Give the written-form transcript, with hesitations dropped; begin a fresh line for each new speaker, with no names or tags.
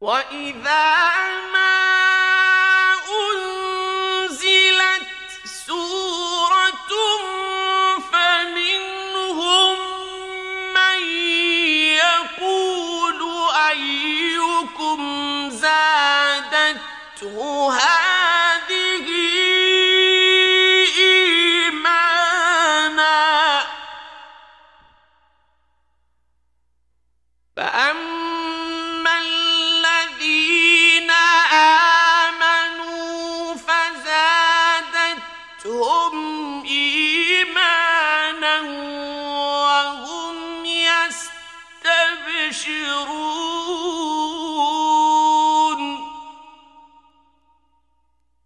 وَإِذَا مَا أُنزِلَتْ سُورَةٌ فَمِنْهُم مَّن يَقُولُ أَيُّكُمْ زَادَتْهُ هَٰذِهِ إِيمَانًا فَأَمَّا الَّذِينَ آمَنُوا فَزَادَتْهُمْ إِيمَانًا